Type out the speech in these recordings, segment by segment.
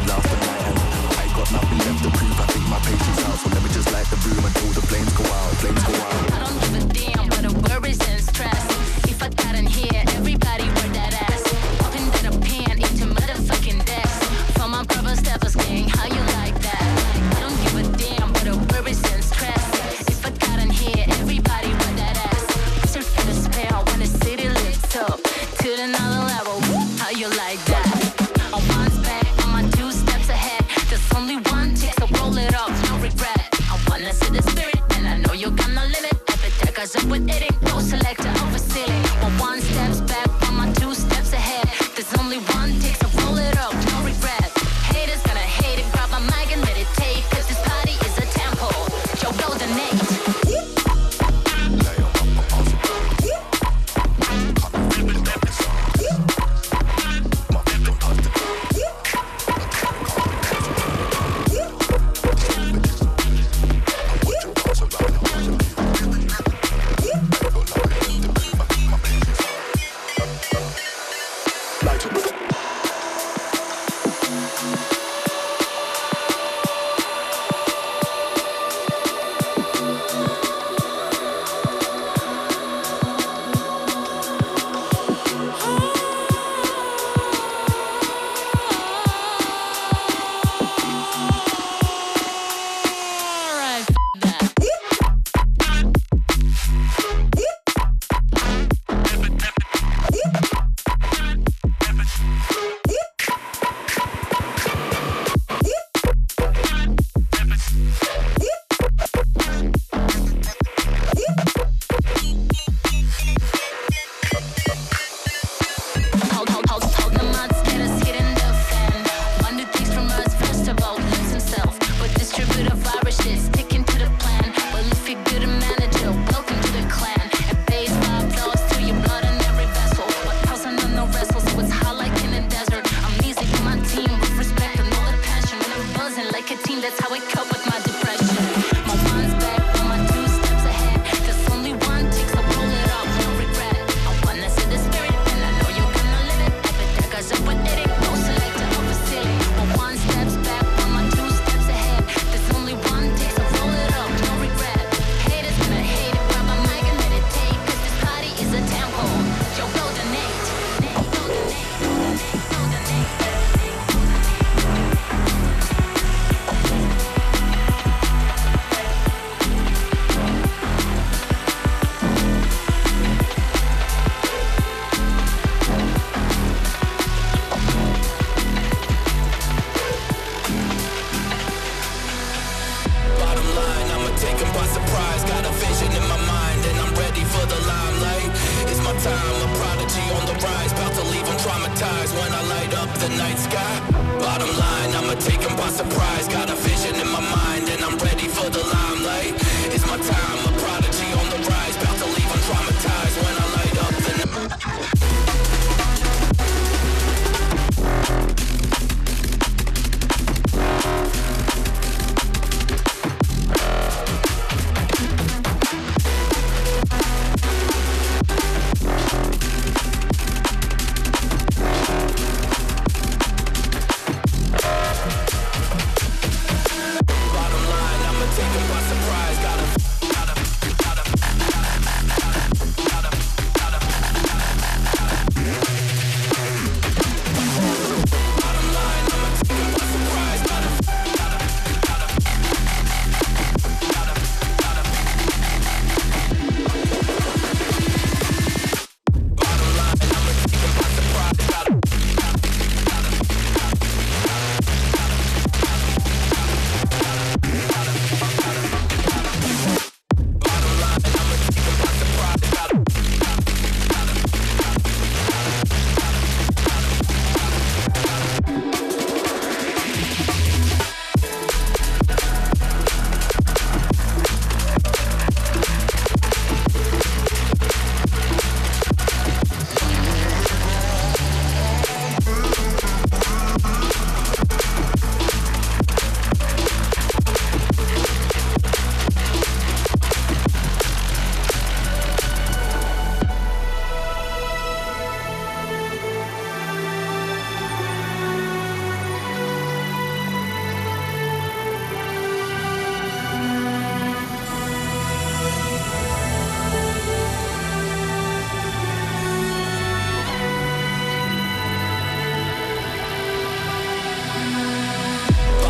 last the night and I got nothing left to prove. I think my patience out, so let me just light the room until the flames go out, flames go out. I don't give a damn what the worries and stress. If I got in here, everybody wear that ass. Popping that a pan into motherfucking decks. For my brother Steph's gang, how you like that? I don't give a damn what the worries and stress. If I got in here, everybody wear that ass. Search for the spell when the city lifts up to another level. How you like that? On one's back, on my 2 steps ahead. There's only one tick, so roll it up, no regret. I wanna see the spirit, and I know you're gonna live it. Epitech up with it, no selector of a ceiling. On 1 steps back, on my 2 steps ahead. There's only one tick, so roll it up, no regret. Haters gonna hate it, grab my mic and meditate. Cause this party is a temple. Yo, go donate.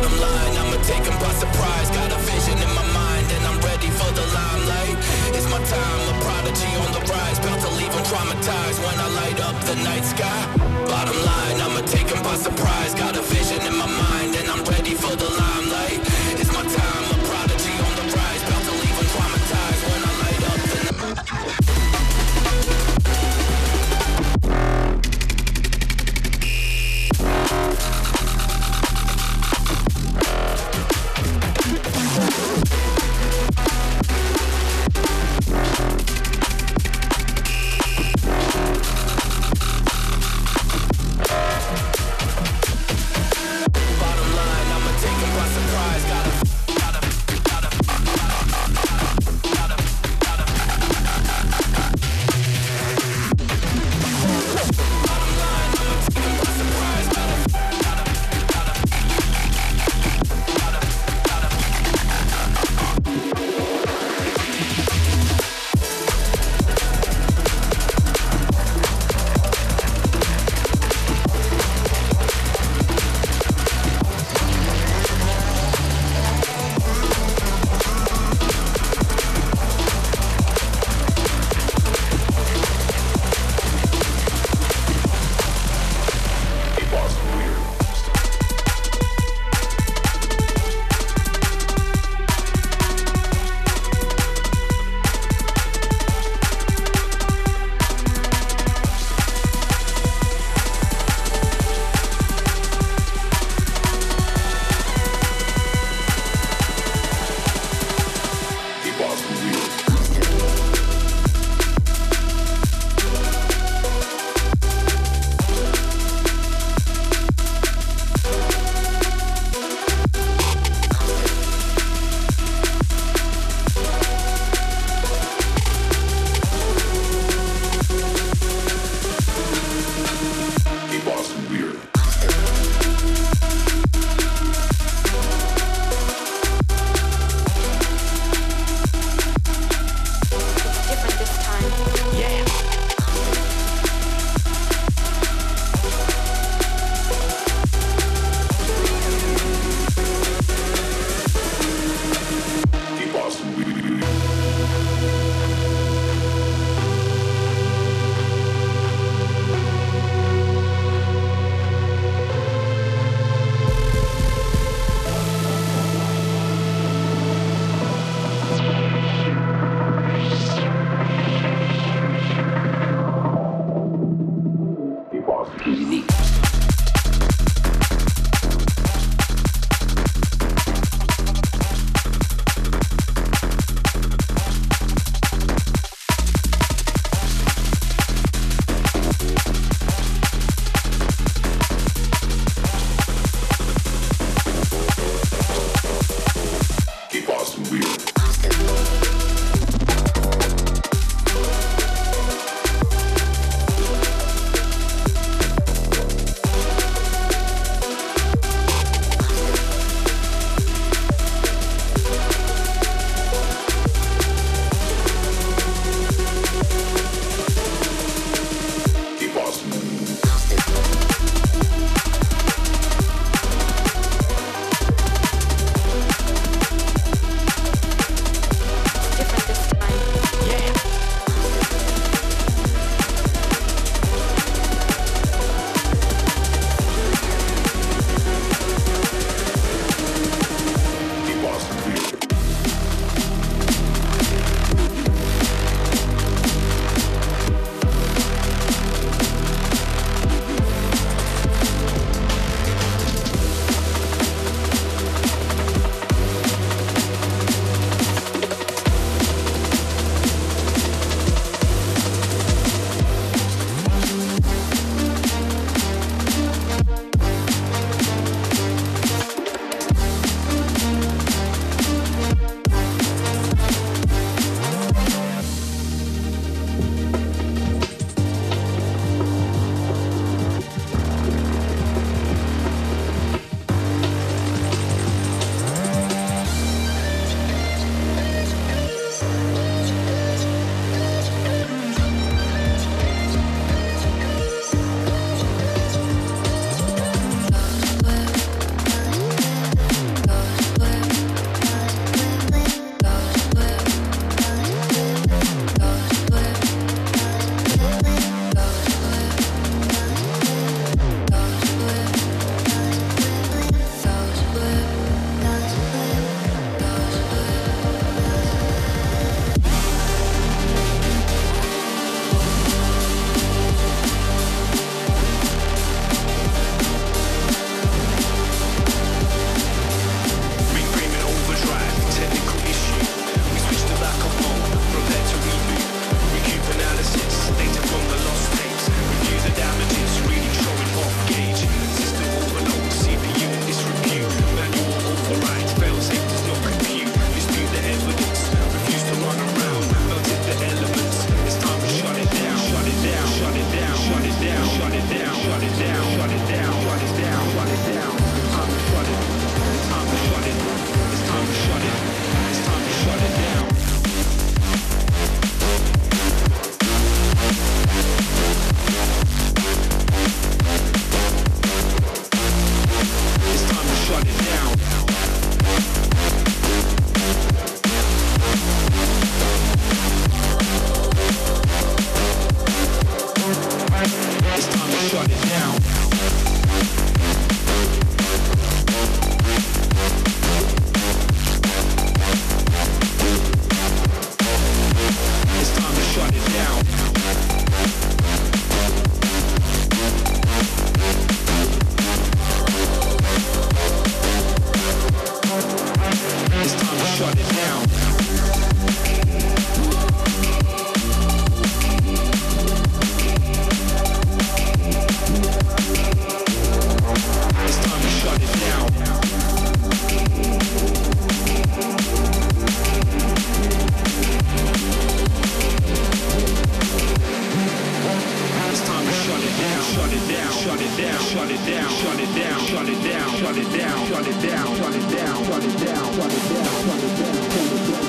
Bottom line, I'ma take 'em by surprise. Got a vision in my mind and I'm ready for the limelight. It's my time, a prodigy on the rise. About to leave 'em traumatized when I light up the night sky. Bottom line, I'ma take 'em by surprise. Got a vision in my mind and I'm ready for the limelight. It's my time, a prodigy on the rise. About to leave 'em traumatized when I light up the night. shut it down, shut it down, shut it down, shut it down, shut it down, shut it down.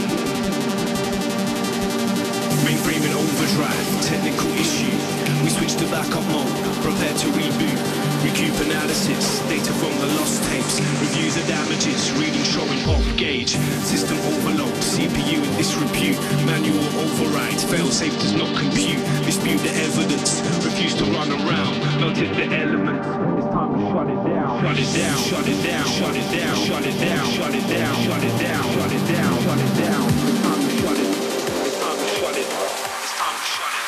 Mainframe in overdrive, technical issue. We switch to backup mode, prepare to reboot. Recoup analysis, data from the lost tapes. Reviews the damages, reading showing off gauge. System overload, CPU in disrepute. Manual override, fail-safe does not compute. Dispute the evidence, refuse to run around. Melted the elements, it's time to shut it down. Shut it down, shut it down, shut it down, shut it down, shut it down, shut it down, shut it down, shut it down. It's time to shut it. It's time to shut it. It's time to shut it.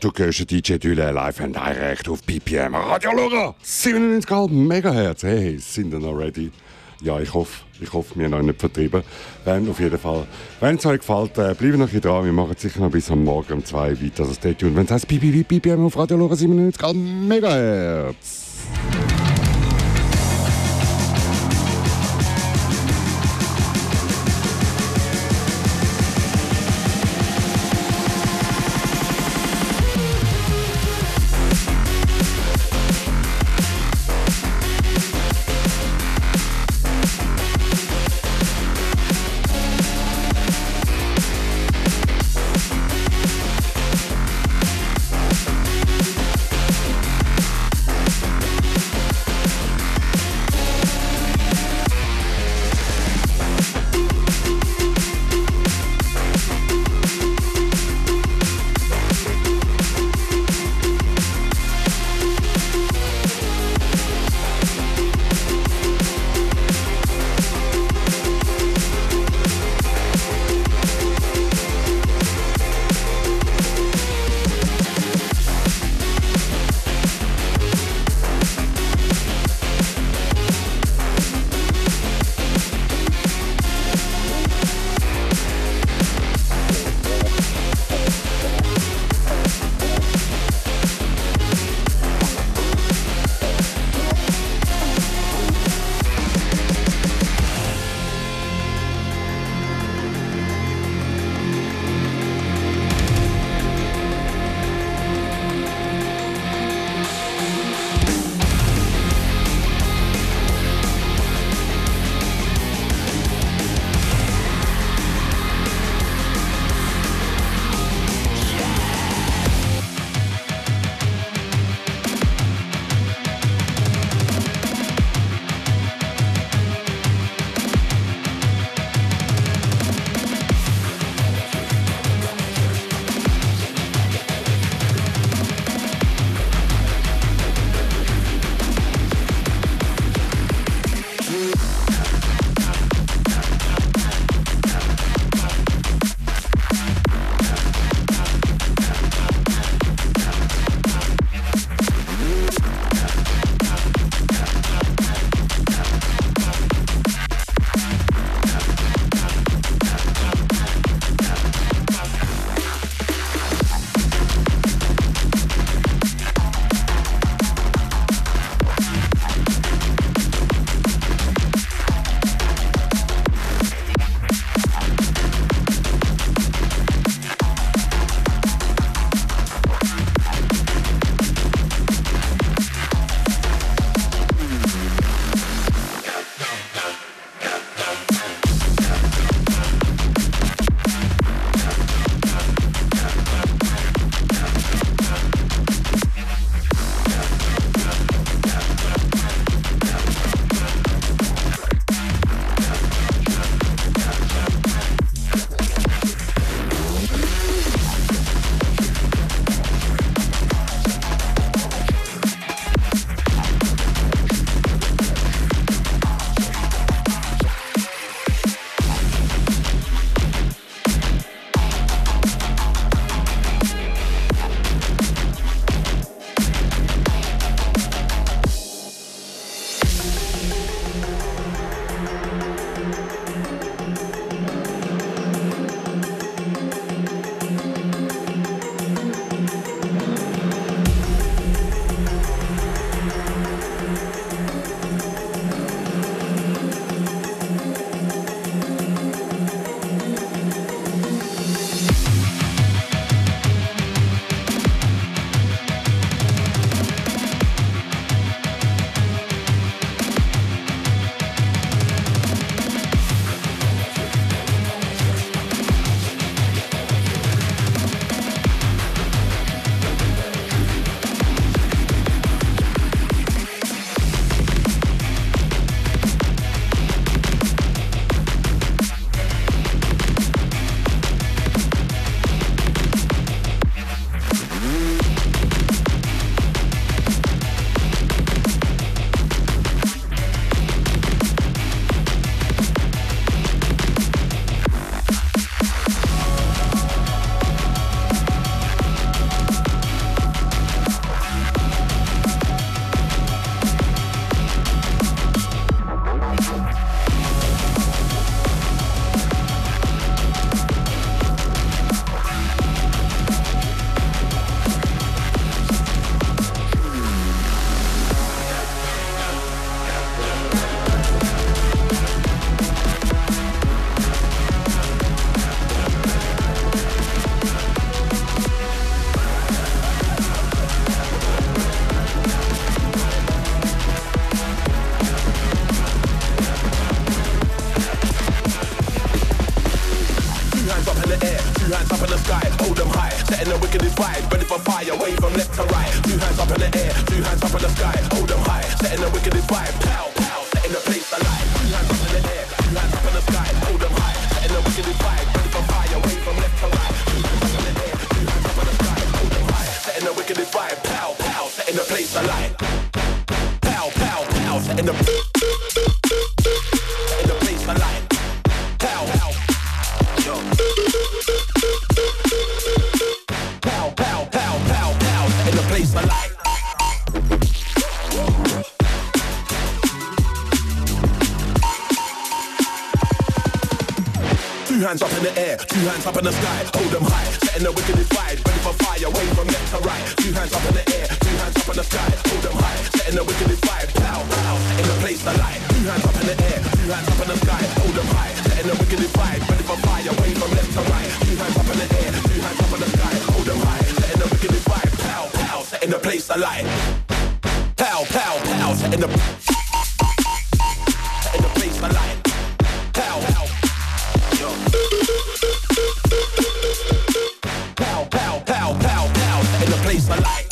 du hörst DJ Düle live and direct auf BPM Radio Lora 97,5 MHz. Hey, sind ihr noch ready? Ja, ich hoffe, wir haben noch nicht vertrieben. Auf jeden Fall, wenn es euch gefällt, bleibt noch ein bisschen dran. Wir machen sicher noch bis am Morgen um 2 weiter. Also stay tuned, wenn es heißt BPM auf Radio Lora 97,5 MHz. sky, hold them high. Setting the wickedest vibe, ready for fire, wave from left to right. Two hands up in the air, two hands up in the sky, hold them high. Setting the wickedest vibe, pow, pow, setting the place alight. Two hands up in the air, two hands up in the sky, hold them high. Setting the wickedest vibe, ready for fire, wave from left to right. Two hands up in the air, two hands up in the sky, hold them high. Setting the wickedest vibe, pow, pow, setting the place alight. Pow, pow, pow, setting the place alight. Pow, pow, yo. Pow, pow, pow, pow, pow, setting the place alight. Two hands up in the air, two hands up in the sky, hold them high, setting the wickedest vibe, ready for fire, wave from left to right. Two hands up in the air, two hands up in the sky, hold them high, setting the wickedest vibe, pow, pow, setting the place alight. Two hands up in the air, two hands up in the sky, hold them high, setting the wickedest vibe, ready for fire, wave from left to right. Two hands up in the air, two hands up in the sky, hold them high, setting the wickedest vibe, pow, pow, setting the place alight. Pow, pow, pow, setting the place alight. Pow, pow. Pow, pow, pow, pow, pow, in the place I like.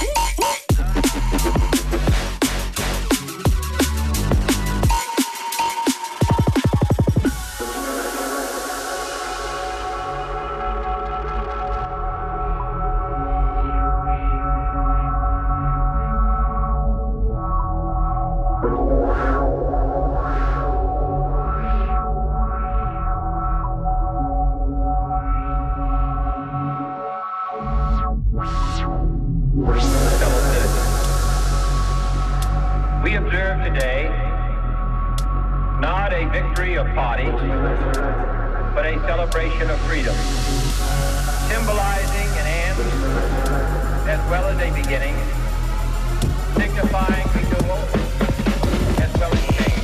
We observe today not a victory of parties, but a celebration of freedom, symbolizing an end as well as a beginning, signifying renewal as well as change.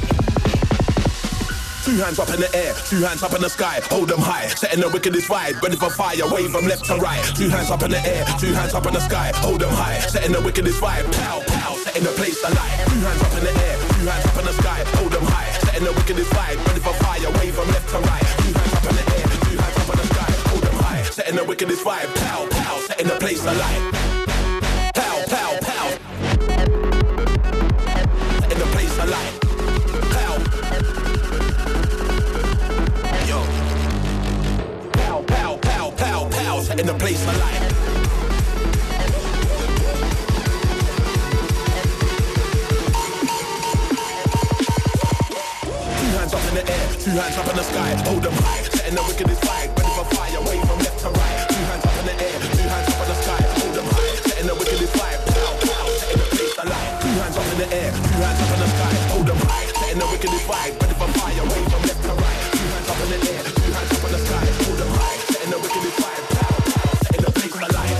Two hands up in the air, two hands up in the sky, hold them high, setting the wickedest vibe, ready for fire, wave from left to right. Two hands up in the air, two hands up in the sky, hold them high, setting the wickedest vibe, pow, pow, setting the place alight. Two hands up in the air, two hands up in the sky, hold them high, setting the wickedest vibe, ready for fire, wave from left to right. Two hands up in the air, two hands up in the sky, hold them high, setting the wickedest vibe, pow, pow, setting the place alight. Pow, pow, pow, setting the place alight. Pow. Yo. Pow, pow, pow, pow, pow, setting the place alight. Two hands up in the air, two hands up in the sky, hold them high, setting the wickedest vibe, ready for fire, wave from left to right. Two hands up in the air, two hands up in the sky, hold them high, setting the wickedest vibe, pow, pow, setting the place alight. Two hands up in the air, two hands up in the sky, hold them high, setting the wickedest vibe, ready for fire, wave from left to right. Two hands up in the air, two hands up in the sky, hold them high, setting the wickedest vibe, pow, pow, setting the place alight.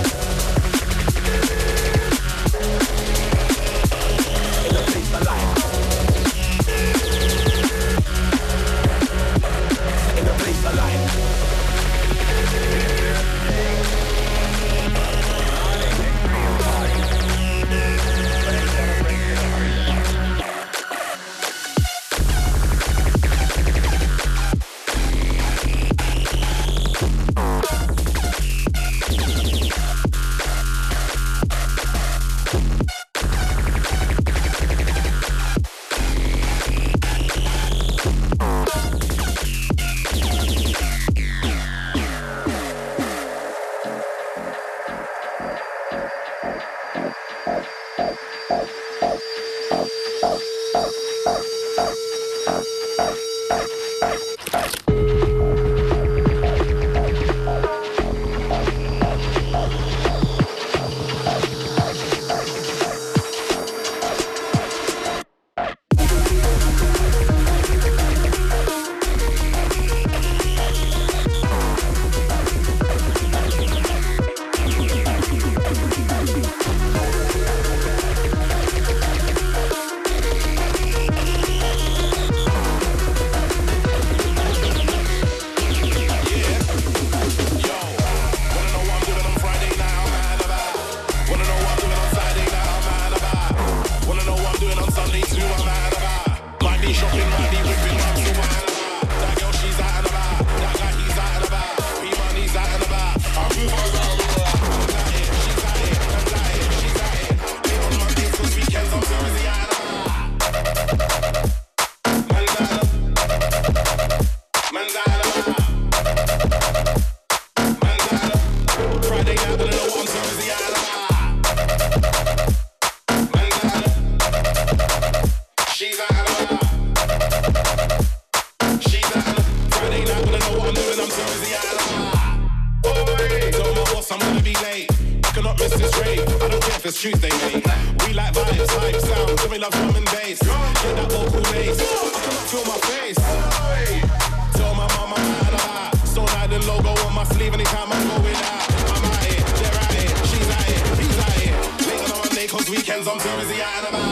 Setting the place alight. Setting the place alight. Mrs. Ray. I don't care if it's Tuesday, mate. We like vibes, hype, sound, so we love drum and bass. Get that vocal bass. I cannot feel my face. Tell my mama I'm out. Stone Island logo on my sleeve anytime I'm going out. I'm out here, they're out here, she's out here, he's out here. Late on a Monday, cause weekends I'm too busy out and about.